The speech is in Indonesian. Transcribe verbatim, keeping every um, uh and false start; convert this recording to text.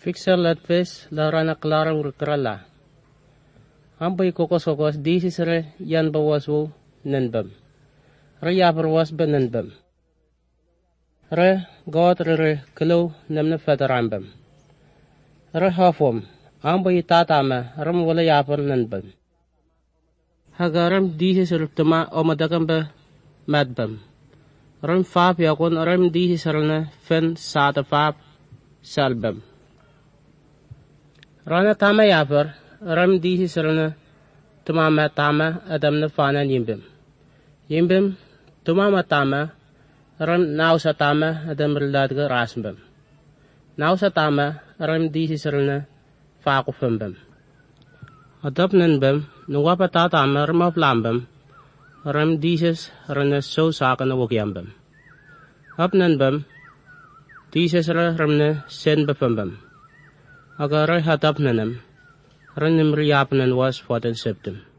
Fixer latves la rana klarang rukrala. Ampai kokos kokos disis re yan bawasu nenbam. Re yapar was ba nenbam. Re god re re kilo namna fadarambam. Re hafum ampai tatama ram wala yapar nenbam. Hagaram disis rutama omadakam ba madbam. Ram fap yakun ram disis rana fen sata fap salbam. Rana tama yapar ram disis rana tumama tama adam na fana yimbim. Yimbim tumama tama ram nausa tama adam rilladga rasmbam. Nausa tama ram disis rana faqufambam. Adab nanbam nuwapa tatama ram aflambam ram disis rana so saka na wagyambam. Ab nanbam disis rana ramna sen bafambam. Agar hatap nanam, ranim riyapanan was foten septum.